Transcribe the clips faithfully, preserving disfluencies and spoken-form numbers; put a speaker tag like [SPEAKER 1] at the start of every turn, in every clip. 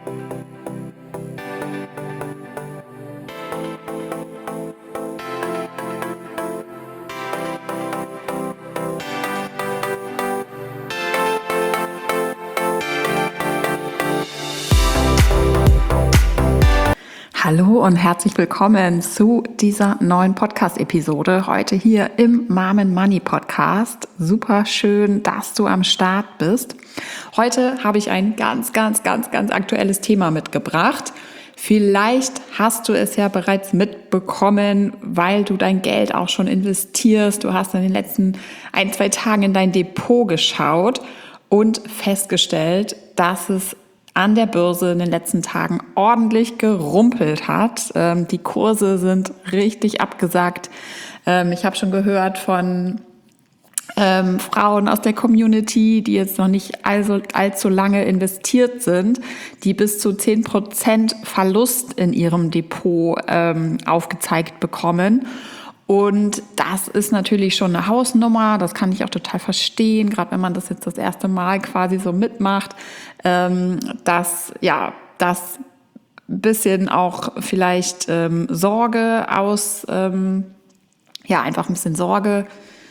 [SPEAKER 1] Hallo und herzlich willkommen zu dieser neuen Podcast-Episode, heute hier im Mom and Money Podcast. Super schön, dass du am Start bist. Heute habe ich ein ganz, ganz, ganz, ganz aktuelles Thema mitgebracht. Vielleicht hast du es ja bereits mitbekommen, weil du dein Geld auch schon investierst. Du hast in den letzten ein, zwei Tagen in dein Depot geschaut und festgestellt, dass es an der Börse in den letzten Tagen ordentlich gerumpelt hat. Ähm, die Kurse sind richtig abgesackt. Ähm, ich habe schon gehört von ähm, Frauen aus der Community, die jetzt noch nicht allzu, allzu lange investiert sind, die bis zu zehn Prozent Verlust in ihrem Depot ähm, aufgezeigt bekommen. Und das ist natürlich schon eine Hausnummer, das kann ich auch total verstehen, gerade wenn man das jetzt das erste Mal quasi so mitmacht, ähm, dass ja das bisschen auch vielleicht ähm, Sorge aus, ähm, ja einfach ein bisschen Sorge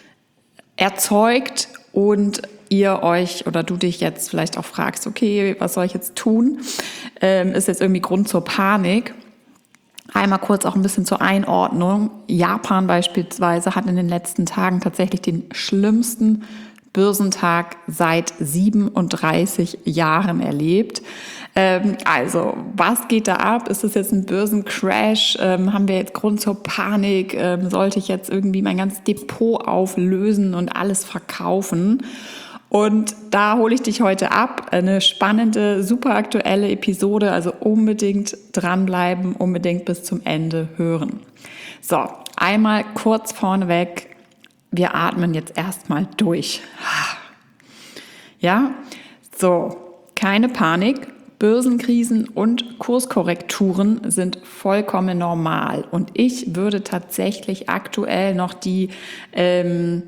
[SPEAKER 1] erzeugt und ihr euch oder du dich jetzt vielleicht auch fragst, okay, was soll ich jetzt tun? Ähm, ist jetzt irgendwie Grund zur Panik. Einmal kurz auch ein bisschen zur Einordnung. Japan beispielsweise hat in den letzten Tagen tatsächlich den schlimmsten Börsentag seit siebenunddreißig Jahren erlebt. Ähm, also, was geht da ab? Ist das jetzt ein Börsencrash? Ähm, haben wir jetzt Grund zur Panik? Ähm, sollte ich jetzt irgendwie mein ganzes Depot auflösen und alles verkaufen? Und da hole ich dich heute ab. Eine spannende, super aktuelle Episode. Also unbedingt dranbleiben, unbedingt bis zum Ende hören. So, einmal kurz vorneweg. Wir atmen jetzt erstmal durch. Ja, so, keine Panik. Börsenkrisen und Kurskorrekturen sind vollkommen normal. Und ich würde tatsächlich aktuell noch die ähm,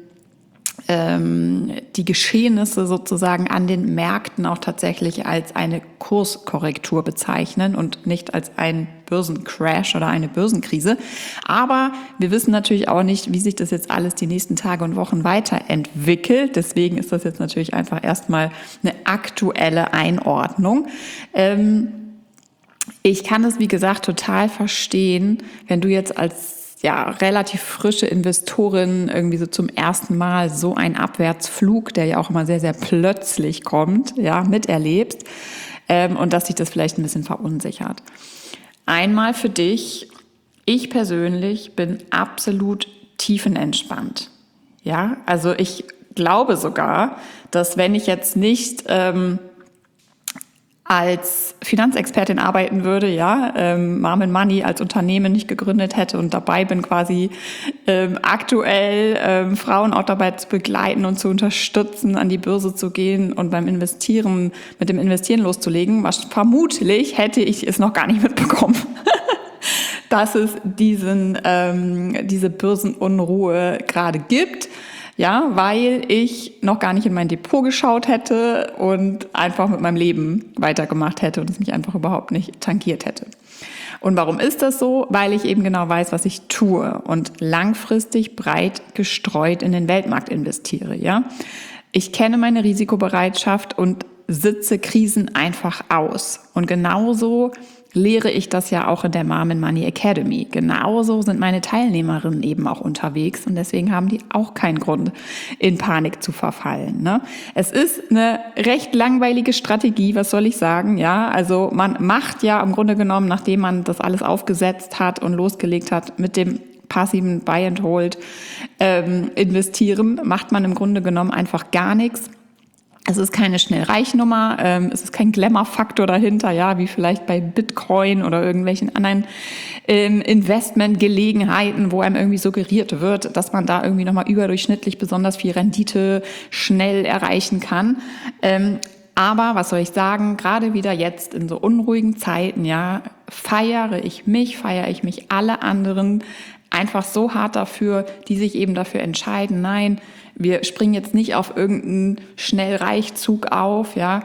[SPEAKER 1] die Geschehnisse sozusagen an den Märkten auch tatsächlich als eine Kurskorrektur bezeichnen und nicht als ein Börsencrash oder eine Börsenkrise. Aber wir wissen natürlich auch nicht, wie sich das jetzt alles die nächsten Tage und Wochen weiterentwickelt. Deswegen ist das jetzt natürlich einfach erstmal eine aktuelle Einordnung. Ähm, ich kann das, wie gesagt, total verstehen, wenn du jetzt als ja, relativ frische Investorin irgendwie so zum ersten Mal so einen Abwärtsflug, der ja auch immer sehr, sehr plötzlich kommt, ja, miterlebst, ähm, und dass sich das vielleicht ein bisschen verunsichert. Einmal für dich, ich persönlich bin absolut tiefenentspannt. Ja, also ich glaube sogar, dass wenn ich jetzt nicht ähm, als Finanzexpertin arbeiten würde, ja, ähm, Mom and Money als Unternehmen nicht gegründet hätte und dabei bin quasi ähm, aktuell ähm, Frauen auch dabei zu begleiten und zu unterstützen, an die Börse zu gehen und beim Investieren, mit dem Investieren loszulegen, was vermutlich hätte ich es noch gar nicht mitbekommen, dass es diesen, ähm, diese Börsenunruhe gerade gibt. Ja, weil ich noch gar nicht in mein Depot geschaut hätte und einfach mit meinem Leben weitergemacht hätte und es mich einfach überhaupt nicht tangiert hätte. Und warum ist das so? Weil ich eben genau weiß, was ich tue und langfristig breit gestreut in den Weltmarkt investiere. Ja, ich kenne meine Risikobereitschaft und sitze Krisen einfach aus. Und genauso lehre ich das ja auch in der Mom and Money Academy. Genauso sind meine Teilnehmerinnen eben auch unterwegs und deswegen haben die auch keinen Grund, in Panik zu verfallen. Ne? Es ist eine recht langweilige Strategie, was soll ich sagen? Ja, also man macht ja im Grunde genommen, nachdem man das alles aufgesetzt hat und losgelegt hat mit dem passiven Buy and Hold ähm, investieren, macht man im Grunde genommen einfach gar nichts. Es ist keine Schnellreichnummer, ähm, es ist kein Glamour-Faktor dahinter, ja, wie vielleicht bei Bitcoin oder irgendwelchen anderen ähm, Investmentgelegenheiten, wo einem irgendwie suggeriert wird, dass man da irgendwie nochmal überdurchschnittlich besonders viel Rendite schnell erreichen kann. Ähm, aber was soll ich sagen, gerade wieder jetzt in so unruhigen Zeiten, ja, feiere ich mich, feiere ich mich alle anderen einfach so hart dafür, die sich eben dafür entscheiden, nein, wir springen jetzt nicht auf irgendeinen Schnellreichzug auf, ja,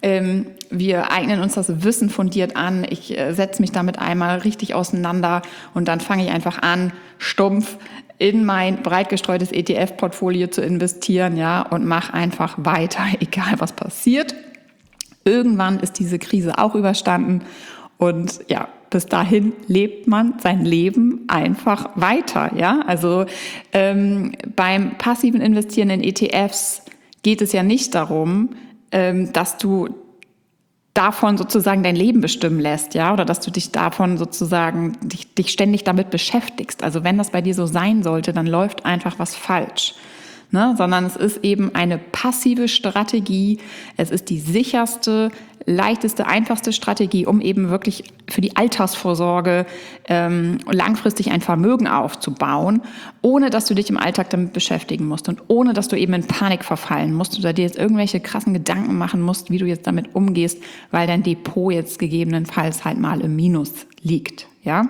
[SPEAKER 1] Ähm, wir eignen uns das Wissen fundiert an. Ich äh, setze mich damit einmal richtig auseinander und dann fange ich einfach an, stumpf in mein breit gestreutes E T F-Portfolio zu investieren, ja, und mache einfach weiter, egal was passiert. Irgendwann ist diese Krise auch überstanden und ja, bis dahin lebt man sein Leben einfach weiter, ja. Also ähm, beim passiven Investieren in E T Fs geht es ja nicht darum, ähm, dass du davon sozusagen dein Leben bestimmen lässt, ja, oder dass du dich davon sozusagen dich, dich ständig damit beschäftigst. Also wenn das bei dir so sein sollte, dann läuft einfach was falsch. Ne, sondern es ist eben eine passive Strategie. Es ist die sicherste, leichteste, einfachste Strategie, um eben wirklich für die Altersvorsorge ähm, langfristig ein Vermögen aufzubauen, ohne dass du dich im Alltag damit beschäftigen musst und ohne dass du eben in Panik verfallen musst oder dir jetzt irgendwelche krassen Gedanken machen musst, wie du jetzt damit umgehst, weil dein Depot jetzt gegebenenfalls halt mal im Minus liegt, ja.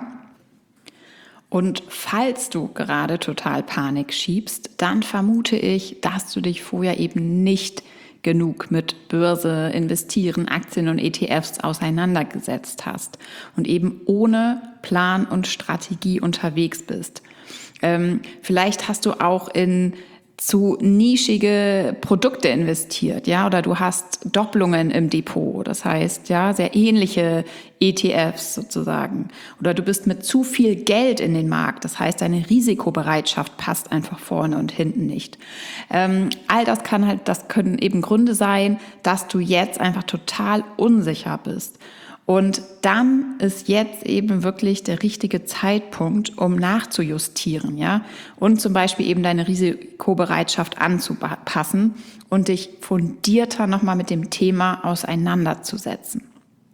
[SPEAKER 1] Und falls du gerade total Panik schiebst, dann vermute ich, dass du dich vorher eben nicht genug mit Börse, Investieren, Aktien und E T Fs auseinandergesetzt hast und eben ohne Plan und Strategie unterwegs bist. Ähm, vielleicht hast du auch in zu nischige Produkte investiert, ja, oder du hast Doppelungen im Depot, das heißt, ja, sehr ähnliche E T Fs sozusagen, oder du bist mit zu viel Geld in den Markt, das heißt, deine Risikobereitschaft passt einfach vorne und hinten nicht. Ähm, all das kann halt, das können eben Gründe sein, dass du jetzt einfach total unsicher bist. Und dann ist jetzt eben wirklich der richtige Zeitpunkt, um nachzujustieren, ja, und zum Beispiel eben deine Risikobereitschaft anzupassen und dich fundierter nochmal mit dem Thema auseinanderzusetzen.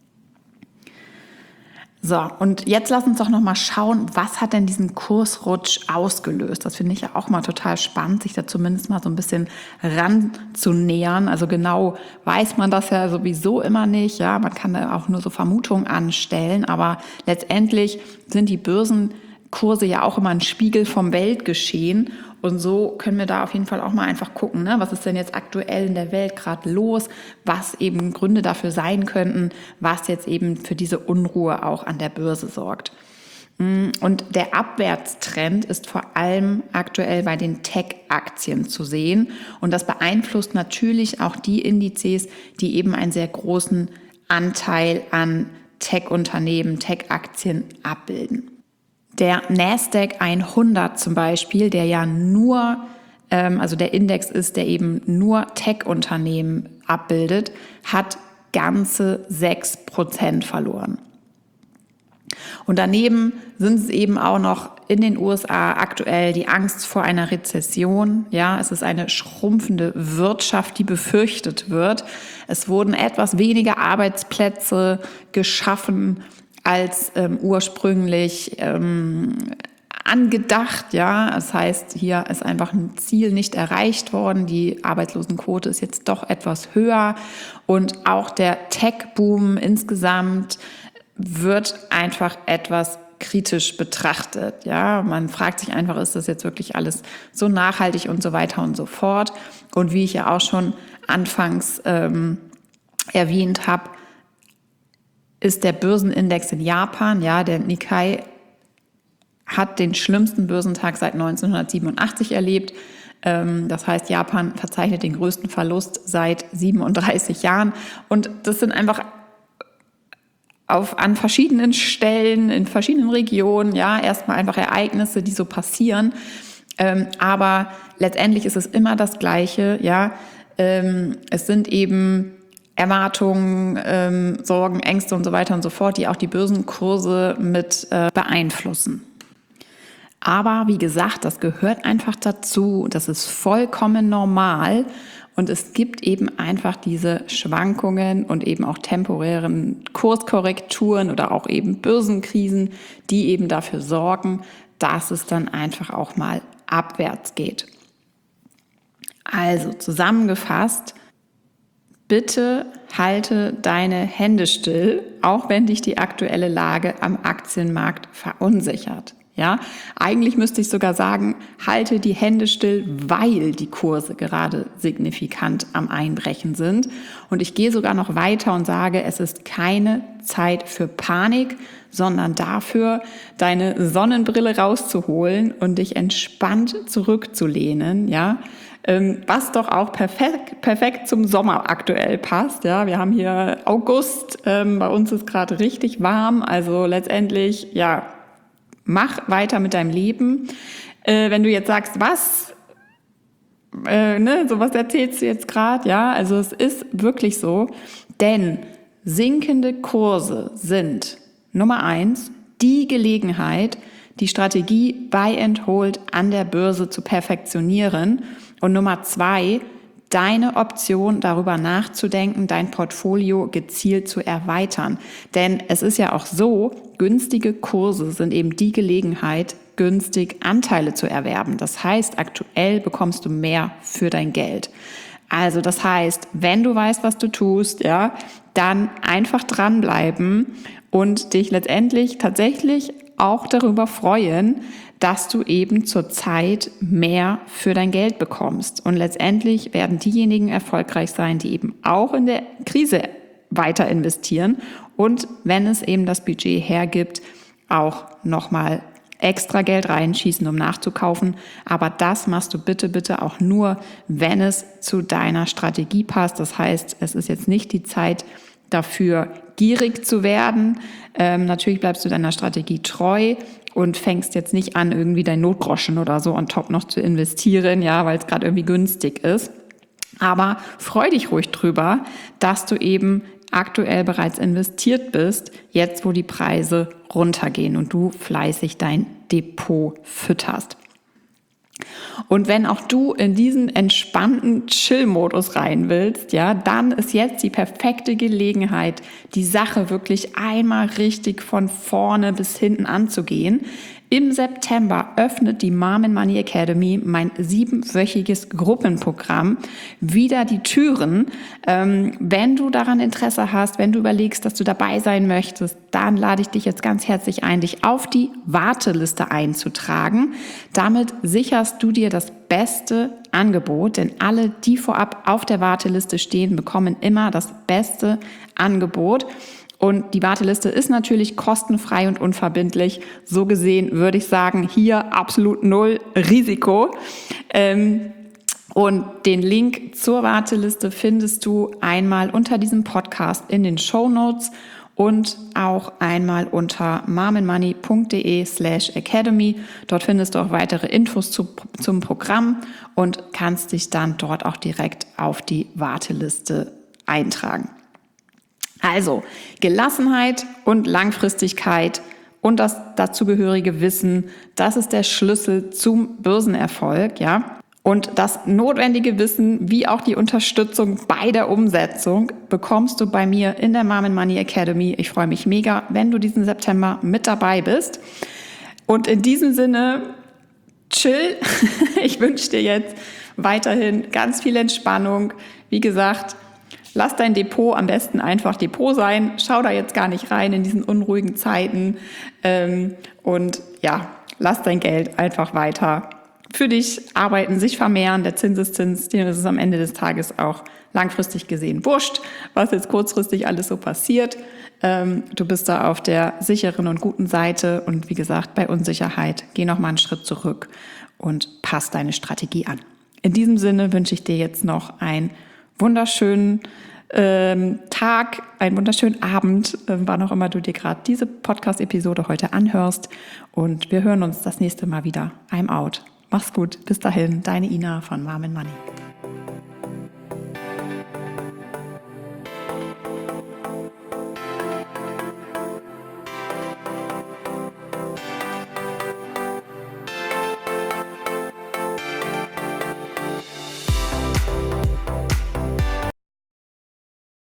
[SPEAKER 1] So, und jetzt lass uns doch nochmal schauen, was hat denn diesen Kursrutsch ausgelöst? Das finde ich ja auch mal total spannend, sich da zumindest mal so ein bisschen ranzunähern. Also genau weiß man das ja sowieso immer nicht. Ja, man kann da auch nur so Vermutungen anstellen, aber letztendlich sind die Börsenkurse ja auch immer ein Spiegel vom Weltgeschehen. Und so können wir da auf jeden Fall auch mal einfach gucken, ne? Was ist denn jetzt aktuell in der Welt gerade los, was eben Gründe dafür sein könnten, was jetzt eben für diese Unruhe auch an der Börse sorgt. Und der Abwärtstrend ist vor allem aktuell bei den Tech-Aktien zu sehen. Und das beeinflusst natürlich auch die Indizes, die eben einen sehr großen Anteil an Tech-Unternehmen, Tech-Aktien abbilden. Der Nasdaq hundert zum Beispiel, der ja nur, ähm, also der Index ist, der eben nur Tech-Unternehmen abbildet, hat ganze sechs Prozent verloren. Und daneben sind es eben auch noch in den U S A aktuell die Angst vor einer Rezession. Ja, es ist eine schrumpfende Wirtschaft, die befürchtet wird. Es wurden etwas weniger Arbeitsplätze geschaffen als ähm, ursprünglich ähm, angedacht, ja. Das heißt, hier ist einfach ein Ziel nicht erreicht worden. Die Arbeitslosenquote ist jetzt doch etwas höher und auch der Tech-Boom insgesamt wird einfach etwas kritisch betrachtet, ja. Man fragt sich einfach, ist das jetzt wirklich alles so nachhaltig und so weiter und so fort. Und wie ich ja auch schon anfangs ähm, erwähnt habe, ist der Börsenindex in Japan, ja, der Nikkei hat den schlimmsten Börsentag seit neunzehnhundertsiebenundachtzig erlebt. Das heißt, Japan verzeichnet den größten Verlust seit siebenunddreißig Jahren. Und das sind einfach auf, an verschiedenen Stellen, in verschiedenen Regionen, ja, erstmal einfach Ereignisse, die so passieren. Aber letztendlich ist es immer das Gleiche, ja. Es sind eben Erwartungen, ähm, Sorgen, Ängste und so weiter und so fort, die auch die Börsenkurse mit äh, beeinflussen. Aber wie gesagt, das gehört einfach dazu, das ist vollkommen normal und es gibt eben einfach diese Schwankungen und eben auch temporären Kurskorrekturen oder auch eben Börsenkrisen, die eben dafür sorgen, dass es dann einfach auch mal abwärts geht. Also zusammengefasst, bitte halte deine Hände still, auch wenn dich die aktuelle Lage am Aktienmarkt verunsichert. Ja, eigentlich müsste ich sogar sagen, halte die Hände still, weil die Kurse gerade signifikant am Einbrechen sind. Und ich gehe sogar noch weiter und sage, es ist keine Zeit für Panik, sondern dafür, deine Sonnenbrille rauszuholen und dich entspannt zurückzulehnen, ja. Was doch auch perfekt, perfekt zum Sommer aktuell passt. Ja, wir haben hier August, ähm, bei uns ist gerade richtig warm, also letztendlich, ja, mach weiter mit deinem Leben. Äh, wenn du jetzt sagst, was, äh, ne, so was erzählst du jetzt gerade, ja, also es ist wirklich so, denn sinkende Kurse sind Nummer eins die Gelegenheit, die Strategie Buy and Hold an der Börse zu perfektionieren und Nummer zwei, deine Option darüber nachzudenken, dein Portfolio gezielt zu erweitern. Denn es ist ja auch so, günstige Kurse sind eben die Gelegenheit, günstig Anteile zu erwerben. Das heißt, aktuell bekommst du mehr für dein Geld. Also das heißt, wenn du weißt, was du tust, ja, dann einfach dranbleiben und dich letztendlich tatsächlich auch darüber freuen, dass du eben zurzeit mehr für dein Geld bekommst. Und letztendlich werden diejenigen erfolgreich sein, die eben auch in der Krise weiter investieren und wenn es eben das Budget hergibt, auch nochmal extra Geld reinschießen, um nachzukaufen. Aber das machst du bitte, bitte auch nur, wenn es zu deiner Strategie passt. Das heißt, es ist jetzt nicht die Zeit dafür, gierig zu werden. Ähm, natürlich bleibst du deiner Strategie treu und fängst jetzt nicht an, irgendwie dein Notgroschen oder so on top noch zu investieren, ja, weil es gerade irgendwie günstig ist. Aber freu dich ruhig drüber, dass du eben aktuell bereits investiert bist, jetzt wo die Preise runtergehen und du fleißig dein Depot fütterst. Und wenn auch du in diesen entspannten Chill-Modus rein willst, ja, dann ist jetzt die perfekte Gelegenheit, die Sache wirklich einmal richtig von vorne bis hinten anzugehen. Im September öffnet die Mom and Money Academy, mein siebenwöchiges Gruppenprogramm, wieder die Türen. Ähm, wenn du daran Interesse hast, wenn du überlegst, dass du dabei sein möchtest, dann lade ich dich jetzt ganz herzlich ein, dich auf die Warteliste einzutragen. Damit sicherst du dir das beste Angebot, denn alle, die vorab auf der Warteliste stehen, bekommen immer das beste Angebot. Und die Warteliste ist natürlich kostenfrei und unverbindlich. So gesehen würde ich sagen, hier absolut null Risiko. Ähm, und den Link zur Warteliste findest du einmal unter diesem Podcast in den Shownotes und auch einmal unter momandmoney.de slash academy. Dort findest du auch weitere Infos zu, zum Programm und kannst dich dann dort auch direkt auf die Warteliste eintragen. Also Gelassenheit und Langfristigkeit und das dazugehörige Wissen, das ist der Schlüssel zum Börsenerfolg, ja. Und das notwendige Wissen, wie auch die Unterstützung bei der Umsetzung, bekommst du bei mir in der Mom and Money Academy. Ich freue mich mega, wenn du diesen September mit dabei bist. Und in diesem Sinne, chill. Ich wünsche dir jetzt weiterhin ganz viel Entspannung. Wie gesagt, lass dein Depot am besten einfach Depot sein. Schau da jetzt gar nicht rein in diesen unruhigen Zeiten. Ähm, und ja, lass dein Geld einfach weiter für dich arbeiten, sich vermehren. Der Zinseszins, dem ist es am Ende des Tages auch langfristig gesehen wurscht, was jetzt kurzfristig alles so passiert. Ähm, du bist da auf der sicheren und guten Seite. Und wie gesagt, bei Unsicherheit, geh noch mal einen Schritt zurück und pass deine Strategie an. In diesem Sinne wünsche ich dir jetzt noch einen wunderschönen ähm, Tag, einen wunderschönen Abend, äh, wann auch immer du dir gerade diese Podcast-Episode heute anhörst. Und wir hören uns das nächste Mal wieder. I'm out. Mach's gut. Bis dahin, deine Ina von Mom and Money.